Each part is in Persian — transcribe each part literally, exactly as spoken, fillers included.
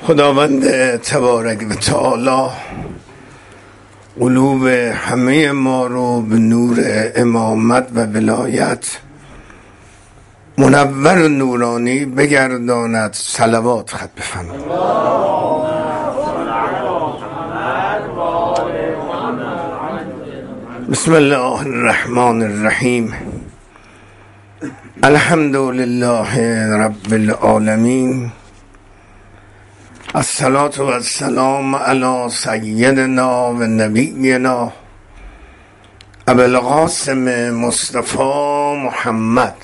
خداوند تبارک و تعالی قلوب همه ما رو به نور امامت و ولایت منور و نورانی بگرداند. صلوات خط بفرمایید. بسم الله الرحمن الرحیم. الحمد لله رب العالمین. الصلاة و السلام علی سیدنا و نبینا ابو القاسم مصطفی محمد.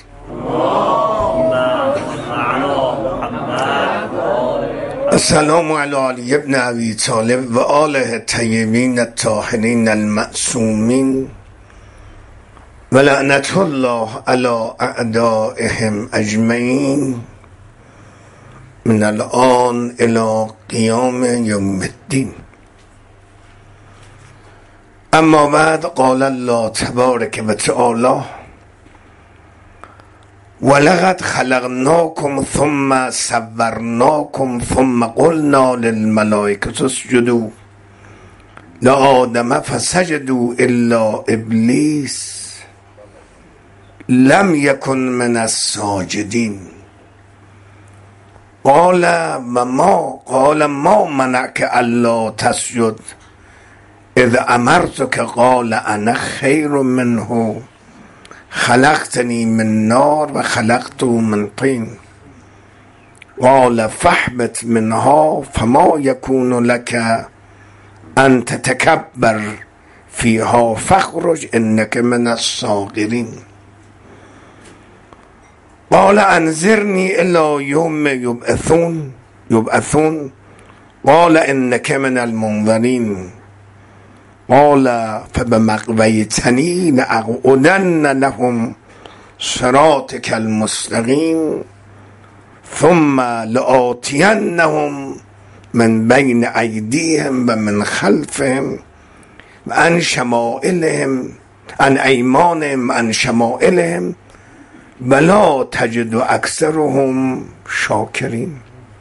السلام علی علی ابن ابی طالب و آله الطیبین الطاهرین المعصومین و لعنت الله علی اعدائهم اجمعین من الان الى قیام یوم الدین. اما بعد، قال الله تبارک و تعالی: ولقد خلقناکم ثم صورناکم ثم قلنا للملائکة اسجدوا لآدم فسجدوا الا ابلیس لم یکن من الساجدین. قال و ما قال ما منعک الا تسجد اذ امرتک قال انا خیر منه خلقتنی من نار و خلقته من طین. قال فاهبط منها فما یکون لک ان تتکبر فیها فاخرج انک من الصاغرین. قال انظرنی الی یوم یبعثون یبعثون قال انک من المنظرین. قال فبمغویتنی لأقعدن لهم صراطک المستقیم ثم لآتینهم من بین ایدیهم و من خلفهم و عن شمائلهم عن ایمانهم و عن شمائلهم ولا تجد اکثرهم شاکرین.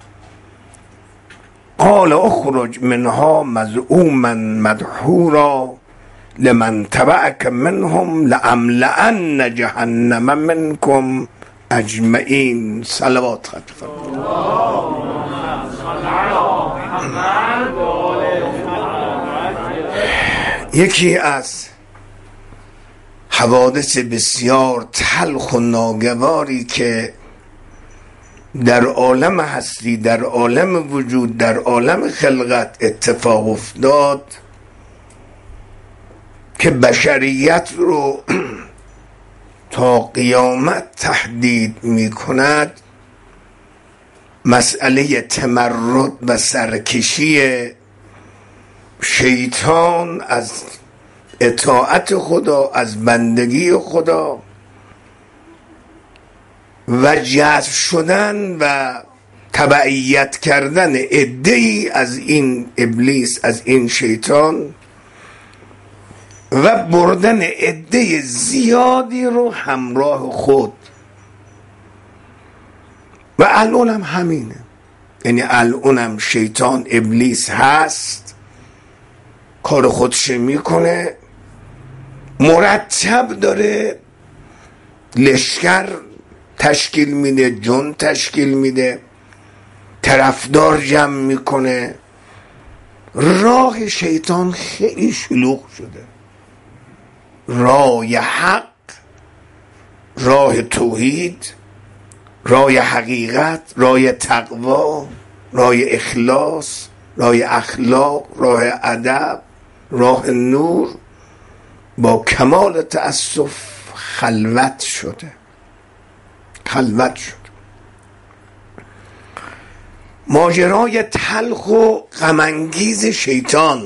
قال اخرج منها مذءوما مدحورا لمن تبعك منهم لأملأن جهنم منكم اجمعین. صلوات خط یکی از حوادث بسیار تلخ و ناگواری که در عالم هستی، در عالم وجود، در عالم خلقت اتفاق افتاد که بشریت رو تا قیامت تهدید می کند، مسئله تمرد و سرکشی شیطان از اطاعت خدا، از بندگی خدا و جذب شدن و تبعیت کردن عده‌ای از این ابلیس، از این شیطان و بردن عده زیادی رو همراه خود. و الانم همینه، یعنی الانم شیطان، ابلیس هست، کار خودش میکنه، مرتب داره لشکر تشکیل میده، جن تشکیل میده، طرفدار جمع میکنه. راه شیطان خیلی شلوغ شده. راه حق، راه توحید، راه حقیقت، راه تقوا، راه اخلاص، راه اخلاق، راه ادب، راه نور با کمال تأسف خلوت شده. خلوت شد. ماجرای تلخ و غم‌انگیز شیطان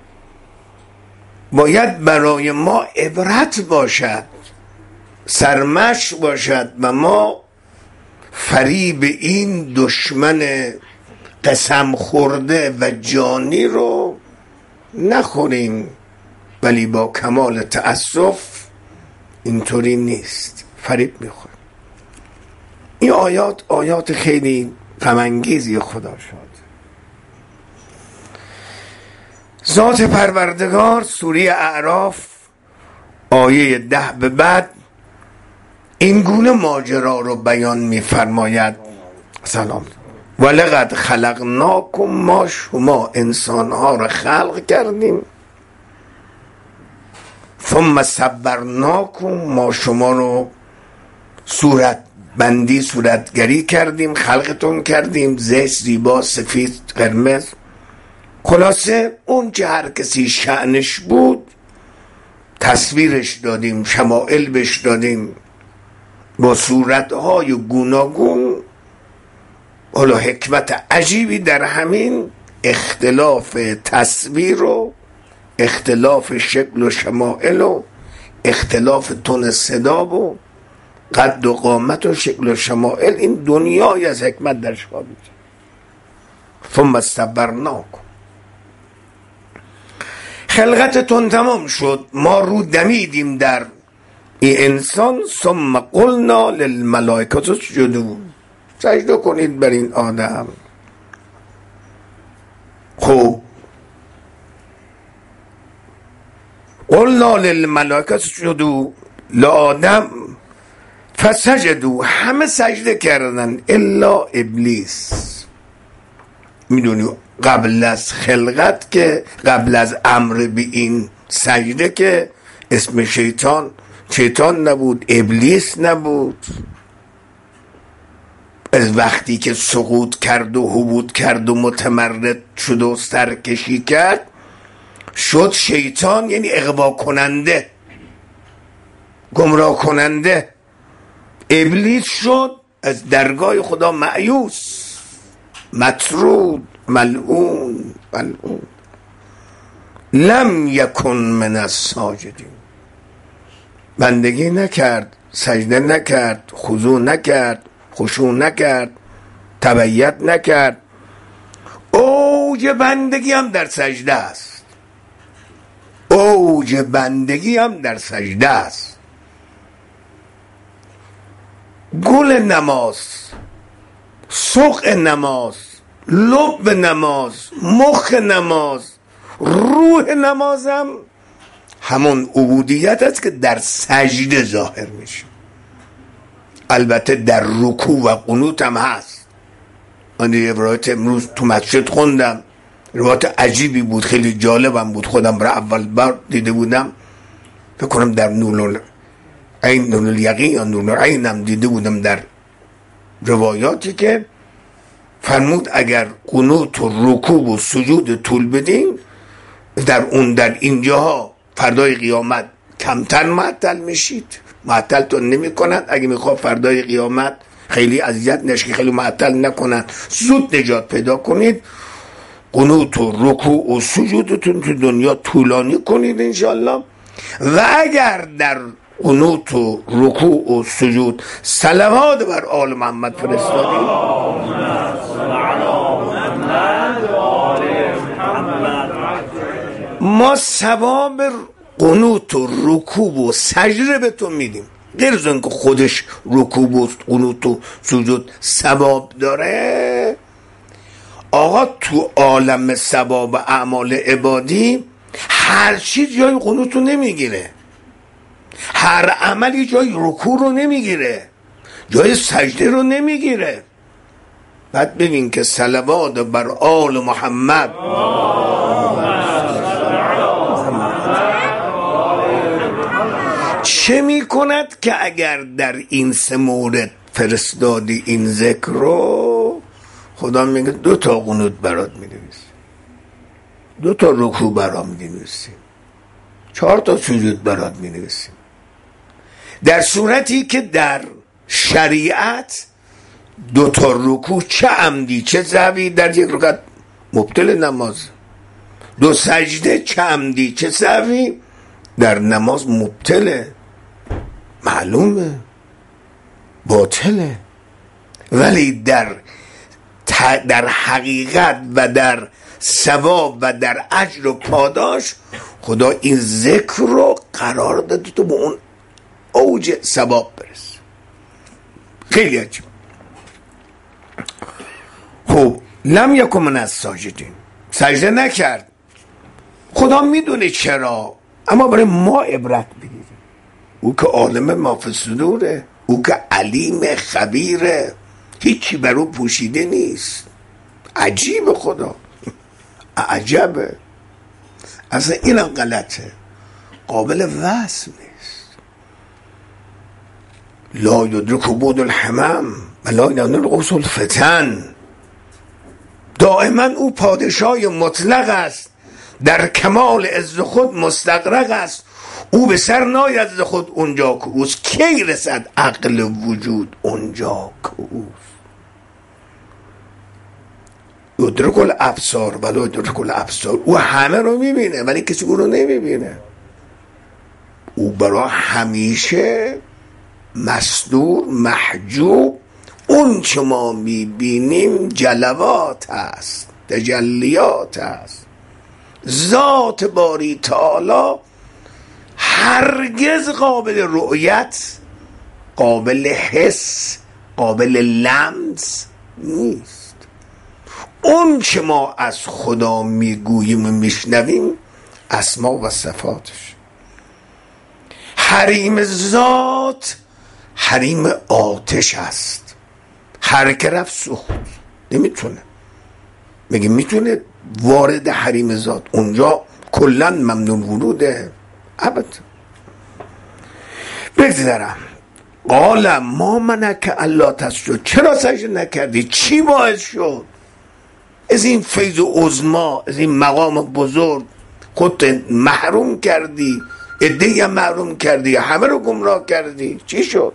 باید برای ما عبرت باشد، سرمشق باشد و ما فریب این دشمن قسم خورده و جانی رو نخوریم. ولی با کمال تأسف اینطوری نیست، فریب میخوریم. این آیات آیات خیلی غم‌انگیزی خدا شد. ذات پروردگار سوره اعراف آیه ده به بعد این گونه ماجرا رو بیان می‌فرماید. سلام. ولقد خلقناکم، ما شما انسانها رو خلق کردیم، ثم صبرناکم، ما شما رو صورت بندی صورتگری کردیم، خلقتون کردیم، زشت، زیبا، سفید، قرمز. خلاصه اون که هر کسی شأنش بود تصویرش دادیم، شمائل بش دادیم با صورتهای گوناگون. حالا حکمت عجیبی در همین اختلاف تصویر و اختلاف شکل و شمائل و اختلاف تون صدا و قد و قامت و شکل و شمائل، این دنیای از حکمت در شما بود. ثم صبرناکم، خلقتتون تمام شد، ما رو دمیدیم در این انسان. ثم قلنا للملائکه اسجدوا، سجده کنید بر این آدم. خب قلنا للملائکه اسجدوا لآدم فسجدوا، همه سجده کردن الا ابلیس. میدونی قبل از خلقت که قبل از امر به این سجده که اسم شیطان شیطان نبود، ابلیس نبود. از وقتی که سقوط کرد و هبوط کرد و متمرد شد و سرکشی کرد شد شیطان، یعنی اغوا کننده، گمراه کننده. ابلیس شد از درگاه خدا مایوس، مطرود، ملعون ملعون. لم یکن من الساجدین، بندگی نکرد، سجده نکرد، خضوع نکرد، خشوع نکرد، تبعیت نکرد. اوج بندگی هم در سجده است، اوج بندگی هم در سجده است. گل نماز، سوق نماز، لب نماز، مخ نماز، روح نمازم همون عبودیت است که در سجده ظاهر میشه. البته در رکوع و قنوت هم هست. من یه روایت امروز تو مسجد خوندم، روایت عجیبی بود، خیلی جالبم بود، خودم برای اول بار دیده بودم. فکر کنم در نور عین نور الیقین یا نور عین هم دیده بودم در روایاتی که فرمود اگر قنوت و رکوع و سجود طول بدین در اون در اینجاها فردای قیامت کمتر معطل میشید، معطلتون نمی کنند. اگه میخواد فردای قیامت خیلی اذیت نشه، خیلی معطل نکنند، زود نجات پیدا کنید، قنوت و رکوع و سجودتون تو دنیا طولانی کنید انشاءالله. و اگر در قنوت و رکوع و سجود صلوات بر آل محمد فرستادید، ما ثواب قنوت و رکوع و سجده به تو میدیم. غیر از اینکه خودش رکوع و قنوت و سجود ثواب داره، آقا تو عالم ثواب اعمال عبادی هر چیز جای قنوت رو نمیگیره، هر عملی جای رکوع رو نمیگیره، جای سجده رو نمیگیره. بعد ببین که صلوات بر آل محمد چه می کند که اگر در این سه مورد فرستادی این ذکر رو، خدا میگه دو تا قنوت برات می نویسی، دو تا رکوع برات می نویسی، چهار تا سجود برات می نویسی. در صورتی که در شریعت دو تا رکوع چه عمدی چه سهوی در یک رکعت مبطل نماز، دو سجده چه عمدی چه سهوی در نماز مبطله، معلومه باطله. ولی در در حقیقت و در ثواب و در اجر و پاداش خدا این ذکر رو قرار داده تو به اون اوج ثواب برس. خیلی عجیب. خب لم یکن من الساجدین، سجده نکرد. خدا میدونه چرا، اما برای ما عبرت بگیریم. او که عالم ما فی الصدوره، او که علیم خبیره، هیچی بر او پوشیده نیست. عجیب خدا، عجبه. اصلا اینم غلطه، قابل وصف نیست. لا یدرک بود الحمم و لا ینال قوس الفتن. دائما او پادشاه مطلق است، در کمال عز خود مستغرق است. او به سر ناید ز خود اونجا که اوست، کی رسد عقل وجود اونجا که اوست. یدرک الابصار ولا یدرک الابصار. او همه رو میبینه ولی کسی او رو نمیبینه. او برای همیشه مستور، محجوب. اون چه ما میبینیم جلوات هست، تجلیات هست. ذات باری تعالی هرگز قابل رؤیت، قابل حس، قابل لمس نیست. اون چه ما از خدا میگوییم و میشنویم اسما و صفاتش. حریم ذات حریم آتش است. هر که رفت سوخت، نمیتونه. میگه میتونه وارد حریم ذات، اونجا کلن ممنون وروده ابد. بگذارم. قال ما منک الا تسجد. چرا سجده نکردی؟ چی باعث شد از این فیض عظما، از این مقام بزرگ خودت محروم کردی؟ عده‌ای هم محروم کردی، همه رو گمراه کردی. چی شد؟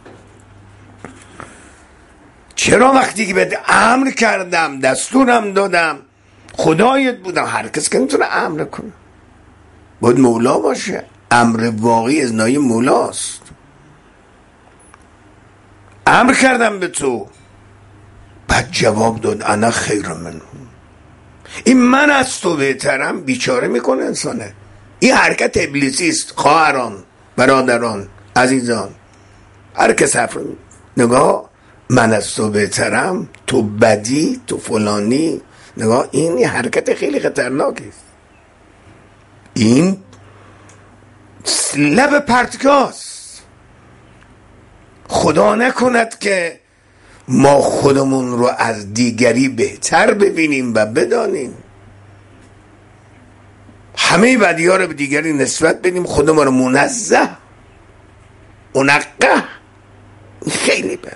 چرا وقتی که بهت امر کردم، دستورم دادم، خدایت بودم، هر کس که نمیتونه امر کنه، باید مولا باشه. امر واقعی از نای مولاست. امر کردم به تو، بعد جواب داد انا خیر منه. این من از تو بهترم، بیچاره میکنه انسانه. این حرکت ابلیسی است. خواهران، برادران، عزیزان، هر کس حرف نگاه، من از تو بهترم، تو بدی، تو فلانی. نگاه، این یه حرکت خیلی خطرناکی است. این لب پرتگاست. خدا نکند که ما خودمون رو از دیگری بهتر ببینیم و بدانیم. همه بدی ها رو به دیگری نسبت بدیم، خودمون رو منزه، منقه. خیلی بده.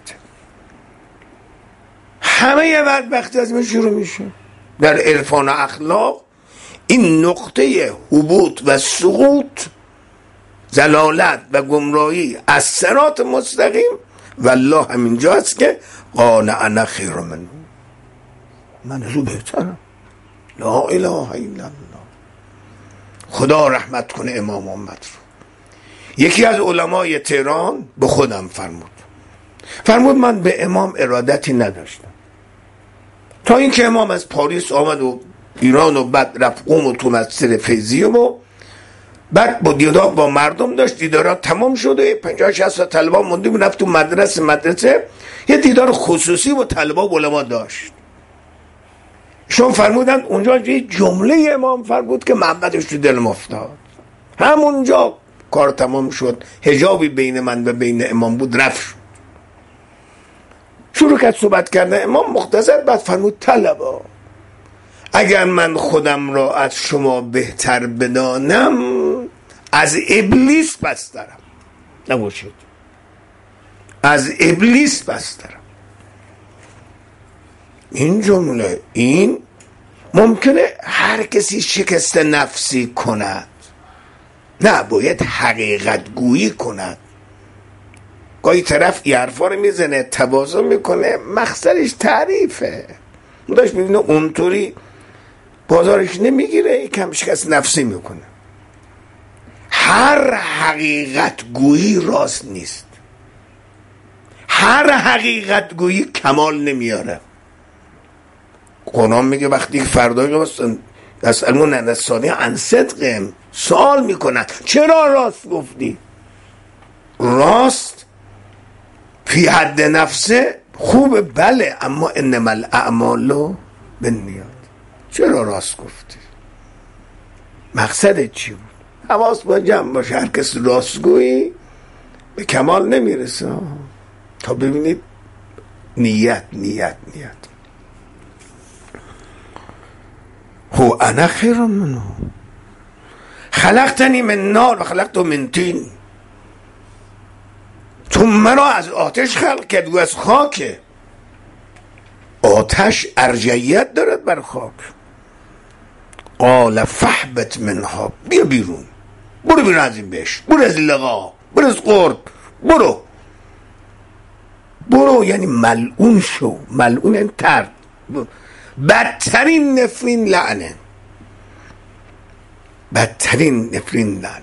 همه یه بدبختی از من شروع میشه. در عرفان و اخلاق این نقطه هبوط و سقوط، زلالت و گمراهی از صراط مستقیم، والله همینجا است که قال انا خیر منه. من از او بهترم. لا اله الا الله. خدا رحمت کنه امام محمد رو. یکی از علمای تهران به خودم فرمود فرمود من به امام ارادتی نداشتم، تا اینکه امام از پاریس آمد و ایران و بعد رفت قم و تو مسجد فیضی و بعد با دیدار با مردم داشت. دیدارات تمام شده، پنجاه شصت طلبا مونده بود، رفت تو مدرسه مدرسه یه دیدار خصوصی با طلبا و علما داشت. شون فرمودن اونجا یه جمله امام فرمود که محمدش تو دلم افتاد. همونجا کار تمام شد. حجابی بین من و بین امام بود، رفت شد. شروع کرد صحبت کردن. امام مختصر بعد فرمود طلبا، اگر من خودم را از شما بهتر بدانم از ابلیس بسترم. نباشید، از ابلیس بسترم. این جمله، این ممکنه هر کسی شکست نفسی کند، نه، باید حقیقت گویی کند. گاهی طرف یه حرفا رو میزنه، تواضع میکنه، مقصدش تعریفه، داشت میبینه اونطوری بازارش نمیگیره، یکم شکست نفسی میکنه. هر حقیقت گویی راست نیست. هر حقیقت گویی کمال نمیاره. قرآن میگه وقتی فردای یسألون عن الصادق عن صدقهم، سوال میکنن چرا راست گفتی؟ راست فی حد نفسه خوبه، بله، اما انما الاعمال بالنیات. چرا راست گفتی؟ مقصدت چی بود؟ حواس با جمع باشه. هر کس راستگویی به کمال نمیرسه. تا ببینید نیت نیت نیت هو انا خیر منه خلقتنی من نار و خلقته من طین. تو مرا از آتش خلق کرد و از خاک. آتش ارجعیت دارد بر خاک. قال فاهبط منها، بیا بیرون، برو بیرون از این بهشت، برو از لقا، برو از قرب، برو برو یعنی ملعون شو. ملعون ترد، بدترین نفرین لعنه، بدترین نفرین لعنه.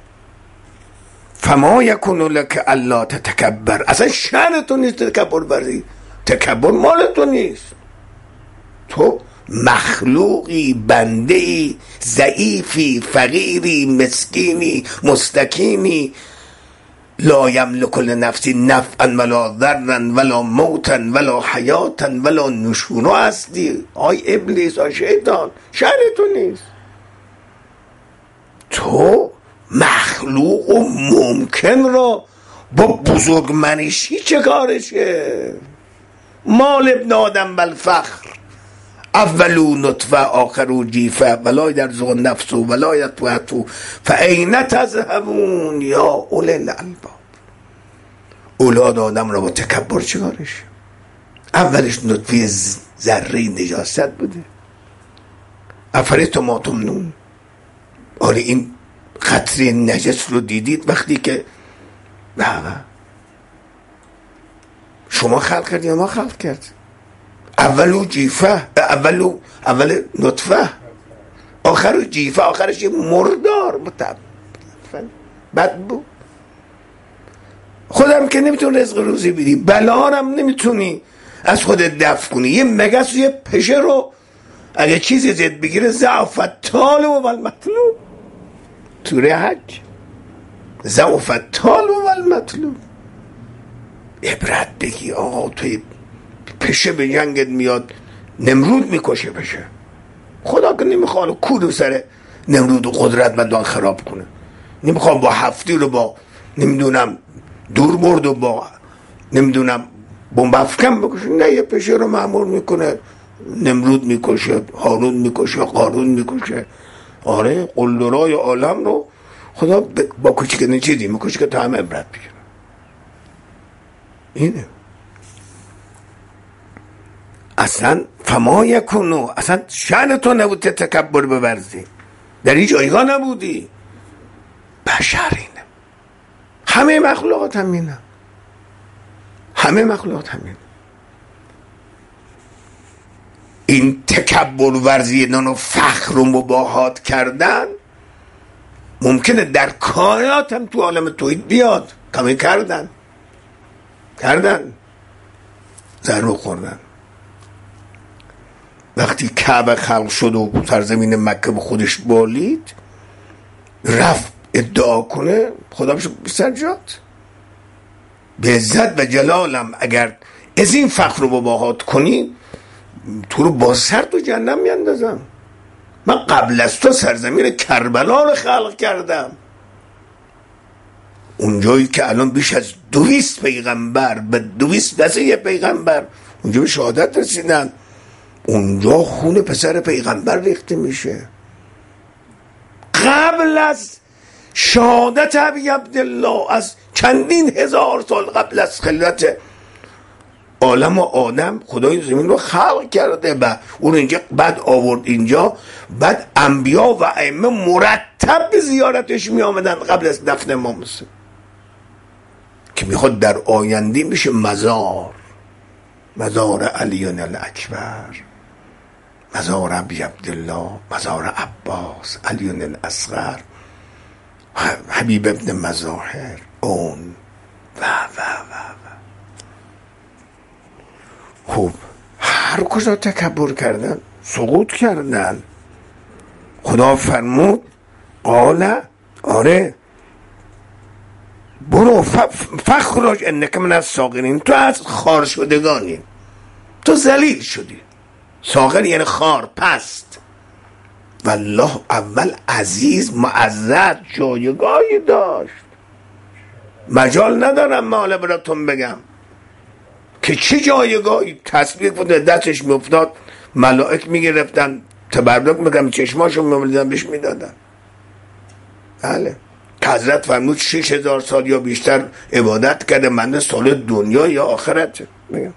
فما یکون لک الا تتکبر. اصلا شأن تو نیست تکبر بری. تکبر مال تو نیست. تو مخلوقی، بندهی، ضعیفی، فقیری، مسکینی، مستکینی، لا یملک لنفسی نفعا ولا ضرا ولا موتا ولا حیاتا ولا نشورا هستی. آی ابلیس، آی شیطان، شأن تو نیست. تو مخلوق و ممکن را با بزرگ منشی چه کارشه؟ مال ابن آدم بالفخر، اولو نطفه آخرو جیفه ولا یرزق النفس ولا یطوعتو فاین تذهبون یا اولی الالباب. اولاد آدم را با تکبر چه کارش؟ اولش نطفه ذره نجاست بوده. افریتم ما تمنون. آره این قطره نجس رو دیدید وقتی که نه شما خلق کردید یا ما خلق کرد؟ اولو جیفه، اولو اول نطفه، آخرو جیفه، آخرش یه مردار متب بدبو. خودم که نمیتون رزق روزی بدی، بلارم نمیتونی از خودت دفع کنی. یه مگس و یه پشه رو اگه چیزی زد بگیره ضعفت طالب و المطلوب. سوره حج ضعفت طالب و المطلوب. عبرت بگی آقا توی پشه به جنگت میاد نمرود میکشه پشه. خدا که نمیخواد کود سر نمرود و قدرتمندان خراب کنه. نمیخواد با هفتی رو با نمیدونم دور برد و با نمیدونم بمب افکن بکشه. نه، یه پشه رو مأمور میکنه نمرود میکشه، هارون میکشه، قارون میکشه. آره قلدرای عالم رو خدا با کوچیک چیزی میکشه که تا همه عبرت بگیره. اینه اصلا فما یکونو. اصلا شأن تو نبود تکبر بورزی، در این جایگاه نبودی. بشرینه، همه مخلوقات همینه، همه مخلوقات همینه. این تکبر ورزی نان و فخر و مباهات کردن ممکنه در کائنات هم تو عالم توحید بیاد. کمی کردن کردن ضرور خوردن. وقتی کعبه خلق شد و سرزمین مکه به خودش بالید، رفت ادعا کنه خدا بشه سجاد به عزت و جلالم اگر از این فخر رو مباهات کنی تو رو با سر تو جهنم میاندازم. من قبل از تو سرزمین کربلا رو خلق کردم. اونجایی که الان بیش از دویست پیغمبر به دویست دسته پیغمبر اونجا به شهادت رسیدن، اونجا خون پسر پیغمبر ریخته میشه. قبل از شهادت ابی عبدالله، از چندین هزار سال قبل از خلقت عالم و آدم، خدای زمین رو خلق کرده و اون اینجا بعد آورد اینجا. بعد انبیا و ائمه مرتب به زیارتش می آمدن قبل از دفن امام حسین که میخواد در آینده میشه مزار، مزار علی الاکبر، مزار ابی عبدالله، مزار عباس، علی الاصغر، حبیب ابن مظاهر، اون و و و و خب هر کجا تکبر کردن سقوط کردن. خدا فرمود قال آره برو فخرج انک من الصاغرین. تو از خار شدگانی، تو ذلیل شدی. صاغر یعنی خار، پست. والله اول عزیز معزز جایگاهی داشت. مجال ندارم ماله براتون بگم که چه جایگاهی. تسبیح بود دستش میافتاد ملائک میگرفتن تبرک میکنم چشماشون میمولیدن بهش میدادن. بله حضرت فرمود شش هزار سال یا بیشتر عبادت کرده، من سال دنیا یا آخرت میگم.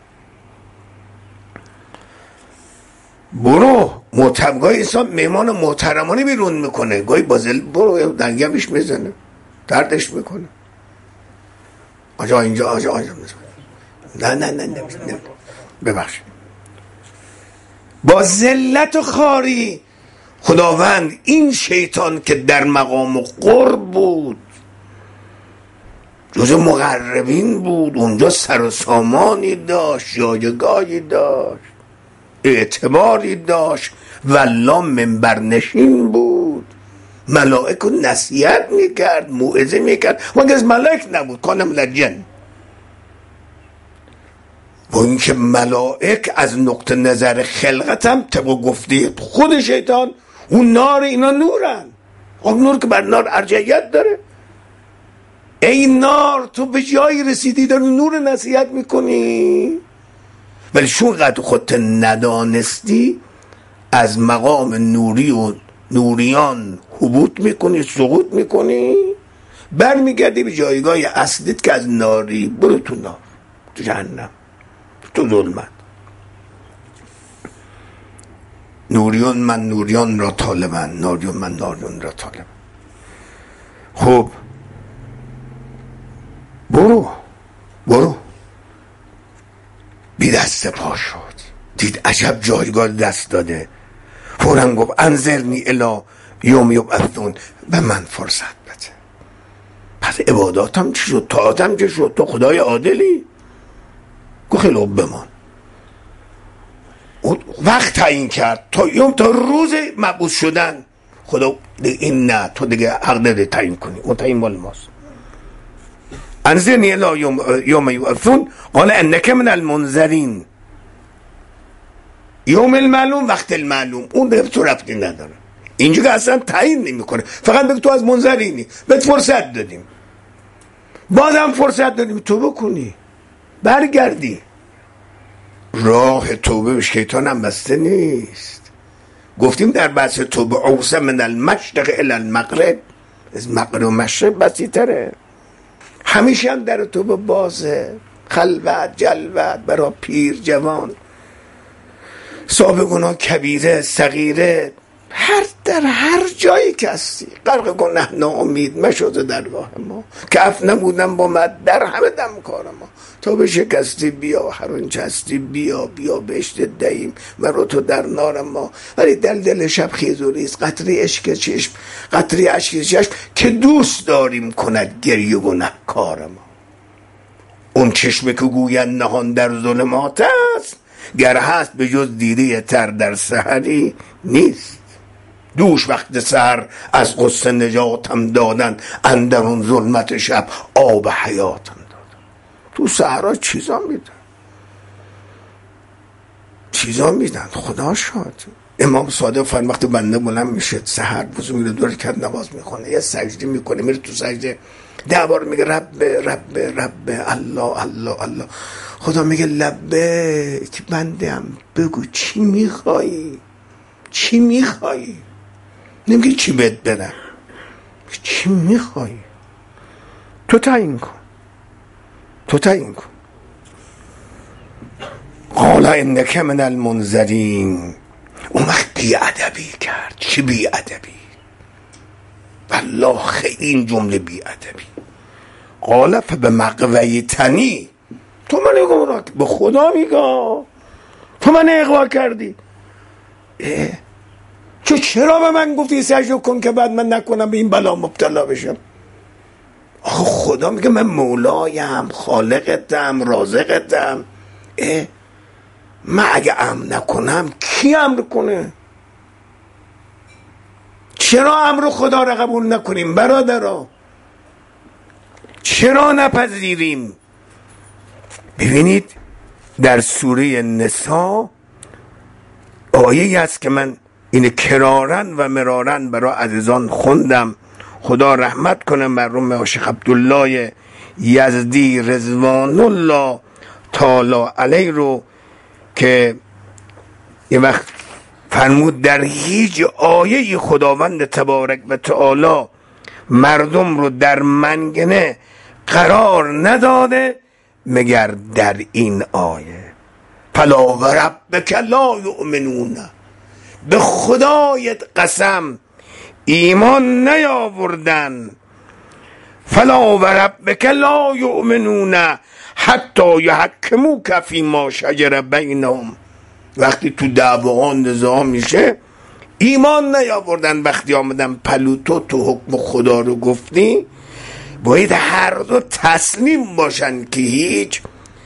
برو محتبگاه انسان مهمان محترمانه بیرون میکنه، گاهی بازل برو دنگمش میزنه دردش میکنه. آجا اینجا آجا آجا نه نه نه نه ببخشید. با ذلت و خاری خداوند این شیطان که در مقام قرب بود جز مقربین بود، اونجا سر و سامانی داشت، جایگاهی داشت، اعتباری داشت، والله منبرنشین بود، ملائک رو نصیحت میکرد، موعظه میکرد. وقتی از ملائک نبود کانم لجن. و اینکه ملائک از نقطه نظر خلقت هم طبق گفته خود شیطان اون نار اینا نورن. اون نور که بر نار ارجعیت داره. ای نار تو به جایی رسیدی داری نور نصیحت میکنی، ولی چون قد خودت ندانستی از مقام نوری و نوریان حبوط میکنی، سقوط میکنی، برمیگردی به جایگاه اصلیت که از ناری. برو تو نار، تو جهنم، تو ظلمت. نوریون من نوریان را طالبن، ناریون من ناریون را طالبن. خب برو برو. بی دست پا شد، دید عجب جایگاه دست داده، فوراً گفت انظرنی الی یوم یبعثون، به من فرصت بده. پس عباداتم چی شد؟ طاعتم چی شد؟ تو خدای عادلی. گفت خیلی خوب بمان. وقت تعیین کرد تا یوم، تا روز مبعوث شدن. خدا این نه تو دیگه حق نداری تعیین کنی، اون تعیین مال ماست. انظرنی الی یوم یبعثون قال انک من المنذرین. یوم المعلوم، وقت المعلوم، اون به تو ربطی نداره. اینجا که اصلا تعیین نمیکنه، فقط بگو تو از منذرینی، بهت فرصت دادیم، بازم فرصت دادیم تو بکنی، برگردی. راه توبه به شیطان هم بسته نیست. گفتیم در بحث توبه اوسع من المشرق الی المغرب، از مغرب و مشرق بسیطره. همیشه هم در توبه بازه، خلوت جلوت، برای پیر جوان، صاحب گناه کبیره صغیره، هر در هر جایی که هستی غرق گناه ناامید مشو درگاه ما، که اف نمودم با مد در همه دم کار ما. تا به شکستی بیا، هر اونچه هستی بیا، بیا بهشت دهیم مرا تو در نار ما. ولی دل دل شب خیز و ریز، قطری عشق چشم، قطری عشق چشم، که دوست داریم کند گریه گناه کار ما. اون چشمه که گویند نهان در ظلمات است، گر هست به جز دیده تر در سحری نیست. دوش وقت سحر از غصه نجاتم دادن، اندر اون ظلمت شب آب حیاتم دادن. تو سحرها چیزا میدن، چیزا میدن. خدا شاد. امام صادق فرمود وقتی بنده بلند میشه سحر وضو میره دور کرد نماز میخونه، یه سجده میکنه، میره تو سجده ده بار میگه رب رب رب الله الله الله. خدا میگه لبیک بندم، بگو چی میخوایی، چی میخوایی. نمیگه چی بهت بدم، چی میخوایی. تو تعیین کن، تو تعیین کن. قال انک من المنذرین. اون وقت بیادبی کرد. چی بیادبی؟ والله خیلی این جمله بیادبی. قال فبمغویتنی، تو من اغوا، به خدا میگم تو من اغوا کردی. چه چرا به من گفتی سجده کن که بعد من نکنم به این بلا مبتلا بشم؟ آخه خدا میگه من مولایم، خالقتم، رازقتم. من اگه امر نکنم کی امر کنه؟ چرا امر خدا را قبول نکنیم برادرها؟ چرا نپذیریم؟ ببینید در سوره نساء آیه است که من این کرارن و مرارن برای عزیزان خوندم. خدا رحمت کنه مرحوم شیخ عبدالله یزدی رضوان الله تعالی علیه رو که یه وقت فرمود در هیچ آیه خداوند تبارک و تعالی مردم رو در منگنه قرار نداده مگر در این آیه فلا و ربک لا یؤمنون، به خدایت قسم ایمان نیاوردن. فلا و ربک لا یؤمنون حتی یحکموک فیما شجر بینهم، وقتی تو دعوا نزاع میشه ایمان نیاوردن. وقتی آمدن پلوتو تو حکم خدا رو گفتی باید هر دو تسلیم باشن که هیچ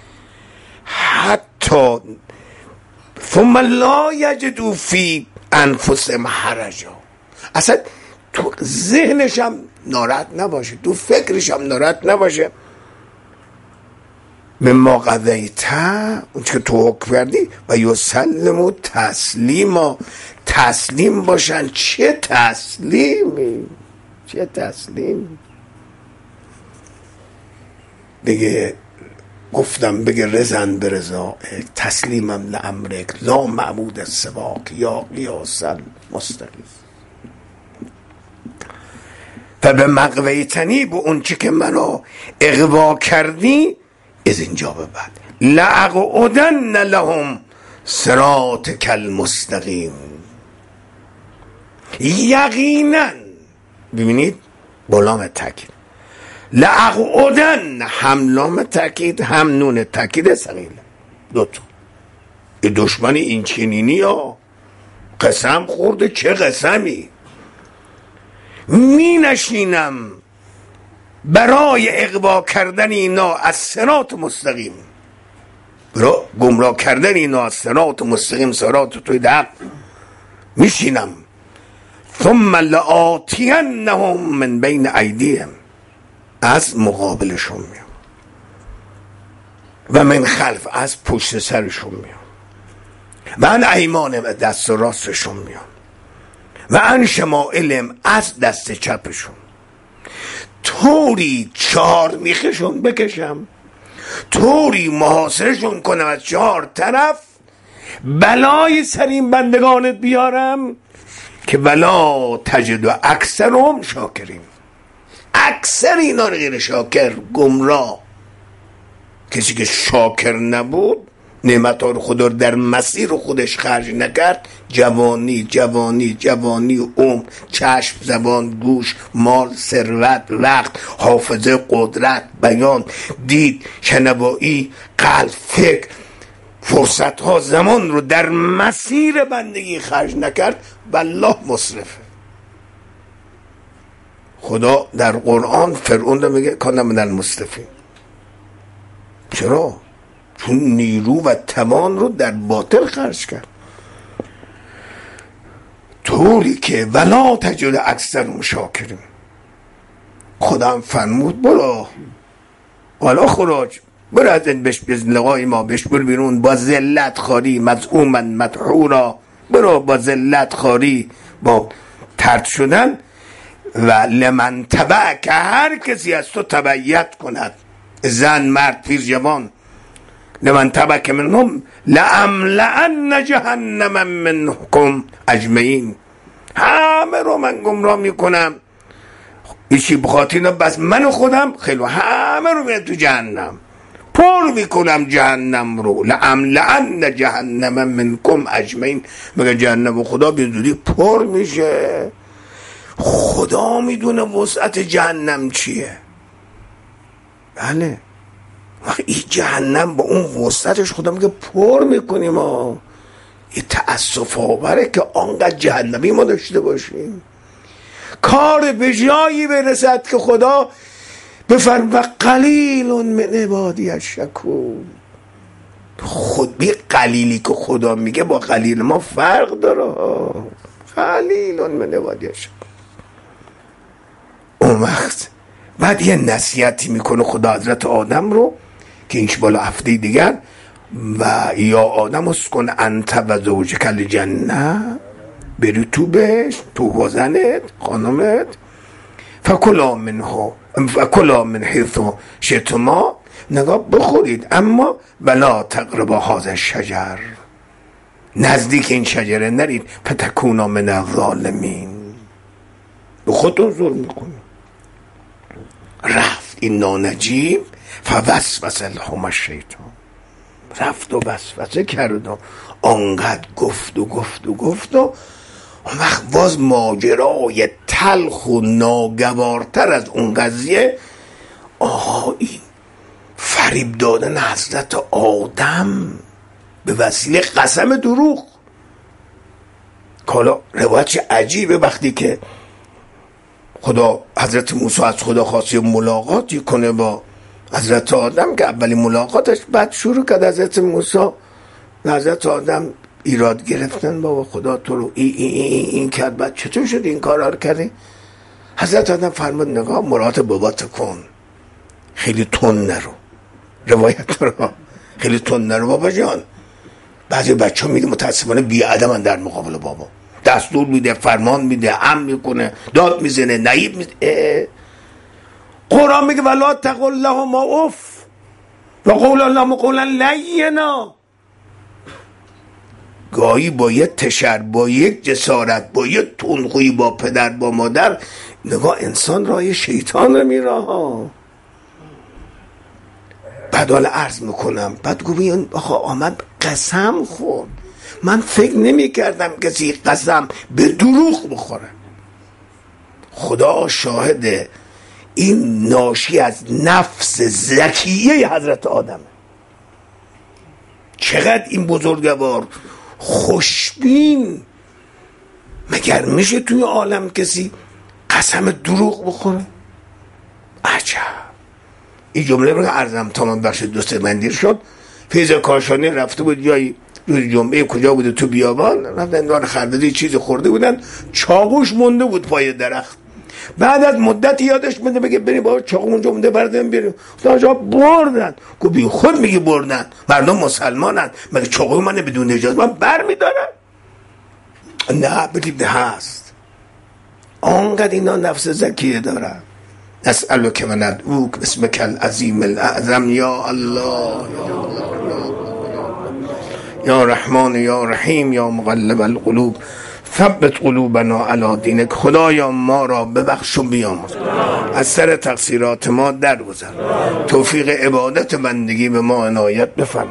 حتی ثم لا یجدوا فی انفسهم حرجا، اصلا تو ذهنش هم ناراحت نباشه، تو فکرش هم ناراحت نباشه. مما قضیت، اون که تو حکم کردی، و یسلموا تسلیما، تسلیم باشن. چه تسلیمی، چه تسلیم. بگه گفتم بگه رزن به رضا تسلیمم لامرک لا معبود سواک یا قیاسا مستقیم. و به مقویتنی به اون چی که منو اغوا کردی از اینجا به بعد لأقعدن لهم صراطک المستقیم. یقینا ببینید بلام تاکید، لأقعدن هم لام تاکید هم نون تاکید ثقیله دوتا. دشمن این چنینی ها قسم خورده، چه قسمی. می نشینم برای اغوا کردن اینا از صراط مستقیم، برای گمراه کردن اینا از صراط مستقیم، صراط توی حق میشینم. ثم لآتینهم من بین ایدیهم، از مقابلشون میام، و من خلف، از پشت سرشون میام، و ان ایمان، و دست راستشون میام، و ان شمائلهم، از دست چپشون. طوری چهار میخشون بکشم، طوری محاصرشون کنم از چهار طرف، بلای سر این بندگانت بیارم که ولا تجد و اکثرهم شاکرین، اکثر اینا رو غیر شاکر، گمراه. کسی که شاکر نبود، نعمت‌ها رو خدا رو در مسیر خودش خرج نکرد، جوانی جوانی جوانی عمر، چشم، زبان، گوش، مال، ثروت، وقت، حافظه، قدرت، بیان، دید، شنوایی، قلب، فکر، فرصت‌ها، زمان رو در مسیر بندگی خرج نکرد، والله مصرفه. خدا در قرآن فرعون رو میگه کان من المسرفین. چرا؟ چون نیرو و توان رو در باطل خرج کرد، طوری که ولا تجد اکثرهم شاکرین. خدا هم فرمود برو والا خراج، برو از این بش بزن لقای ما، بش برو بیرون با ذلت خاری، مذعوما مدحورا، برو با ذلت خاری، با طرد شدن. و لمن تبع، که هر کسی از تو تبعیت کند، زن، مرد، پیر، جوان، لمن تبع که منهم لأملأن جهنم منکم اجمعین، همه رو من گمراه میکنم. ایشی بخاطر اینا بس من و خودم خیلی همه رو میرم تو جهنم، پر میکنم جهنم رو. لأملأن جهنم منکم اجمعین، مگه جهنم و خدا به زودی پر میشه؟ خدا میدونه وسعت جهنم چیه. بله این جهنم با اون وسعتش خدا میگه پر میکنیم. ها یه تأسف آوره که آنقدر جهنمی ما داشته باشیم. کار به جایی برسد که خدا بفرم و قلیل من عبادی الشکور. خود بی قلیلی که خدا میگه با قلیل ما فرق داره. قلیل من عبادی الشکور. اون وقت بعد یه نصیحتی میکنه خدا حضرت آدم رو که اینش بالا هفته دیگر، و یا آدم اسکن انت و زوجک الجنه بری تو بهش، تو وزنت، خانمت، فکلا منه فکلا من حیث شئتما، نگاه بخورید، اما ولا تقربا هذا الشجر، نزدیک این شجره نرید، فتکونا من الظالمین، به خودتون ظلم میکنید. رفت این نانجیب فوسوس لهما الشیطان، رفت و وسوسه کرد و آنقدر گفت و گفت و گفت و اون وقت باز ماجرای تلخ و ناگوارتر از اون قضیه، آها این فریب دادن حضرت آدم به وسیله قسم دروغ. حالا روایت چه عجیبه، وقتی که خدا حضرت موسی از خدا خواسته ملاقاتی کنه با حضرت آدم، که اولی ملاقاتش بعد شروع کرد حضرت موسی حضرت آدم ایراد گرفتن، بابا خدا تو رو این این این این کرد، بعد چطور شد این کارا رو کردی؟ حضرت آدم فرمود نگاه مرات بابات کن، خیلی تون نرو، روایت رو خیلی تون نرو بابا جان. بعضی بچه ها میگه متاسفانه بی‌ادبن در مقابل بابا، دستور میده، فرمان میده، امر میکنه، داد میزنه، نعیب میده. قرآن میگه ولا تقل لهما اف و قول لهما قولا لینا. گاهی با یک تشر، با یک جسارت، با یک تندخویی با پدر با مادر، نگاه انسان راه شیطان رو میره ها. بعد حالا عرض میکنم، بعد گویی آخا آمد قسم خورد، من فکر نمی کردم کسی قسم به دروغ بخوره. خدا شاهده این ناشی از نفس ذکیه حضرت آدم. چقدر این بزرگوار خوشبین، مگر میشه توی عالم کسی قسم دروغ بخوره؟ عجب. این جمله رو عرضم تا من بخش دوست مندیر شد، فیض کاشانی رفته بود جایی روز جمعه، کجا بوده تو بیابان، رفتن دار خردادی چیز خورده بودن، چاقوش مونده بود پای درخت. بعد از مدت یادش میاد بگه بریم بابا چاقو اونجا مونده برداریم بریم، اونجا بردن. گفت بی خود میگی بردن، مردم مسلمانن، مگه چاقو من بدون اجازه من برمیدارن؟ نه بدید هست. آنقدر اینا نفس زکیه دارن. نسألک و ندعوک باسمک العظیم الاعظم یا الله یا رحمان یا رحیم یا مقلب القلوب ثبت قلوبنا علی دینک. خدایا ما را ببخش و بیامرز، از سر تقصیرات ما درگذر، توفیق عبادت بندگی به ما عنایت بفرما.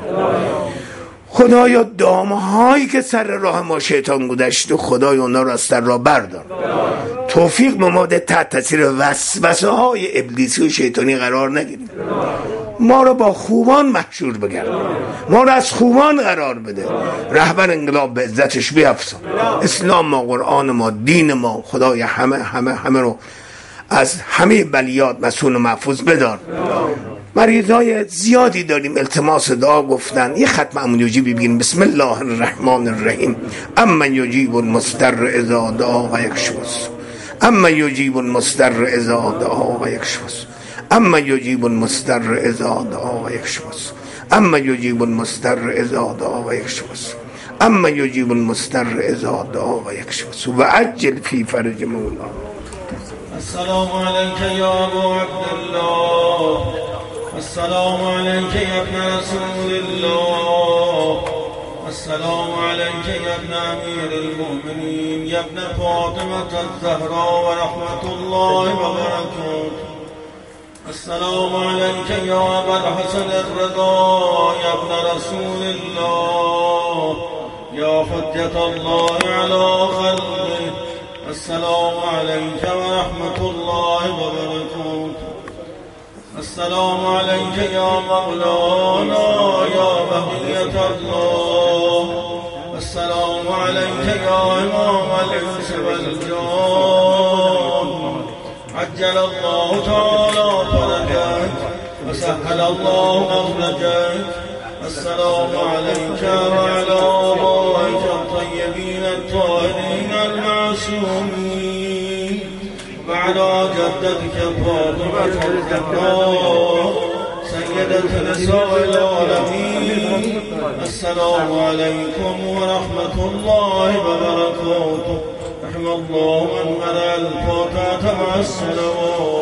خدایا دامهایی که سر راه ما شیطان گذاشته، خدایا اونا را از سر را بردار، توفیق به ما ده تحت تاثیر وسوسه های ابلیسی و شیطانی قرار نگیریم، ما را با خوبان محشور بگردان، ما را از خوبان قرار بده، رهبر انقلاب به عزتش بیفزا، اسلام ما، قرآن ما، دین ما، خدای همه همه همه رو از همه بلیات مسئول و محفوظ بدار. مریضای زیادی داریم التماس دعا گفتن، یه ختم امونیوجی ببینیم. بسم الله الرحمن الرحیم. اما یجیب المضطر اذا دعا و یکشف السوء، اما یجیب المضطر اذا دعا و یکشف السوء، اما یجیب المضطر اذا دعا و یکشف السوء، اما یجیب المضطر اذا دعا و یکشف السوء، اما یجیب المضطر اذا دعا و یکشف السوء و عجل فی فرج مولا. السلام علیک یا ابو عبدالله، السلام علیک یا ابن رسول الله، السلام علیک یا ابن امیر المؤمنین یا ابن فاطمة الزهرا و رحمت الله و برکاته. السلام علیک یا ابا الحسن الرضا یا ابن رسول الله یا حجة الله علی خلقه. السلام علیک و رحمت الله و برکاته. السلام علیک یا مولانا یا بقیت الله. السلام علیک یا امام الانس والجان. عجل الله تعالی فرجك و سهل الله مخرجك. السلام علیک و علی آبائک الطیبین الطاهرین المعصومین و علی جدتك فاطمة الزهراء سیدة نساء العالمین. السلام علیکم و رحمت الله و برکاته. رحم الله من قرأ الفاتحة مع الصلوات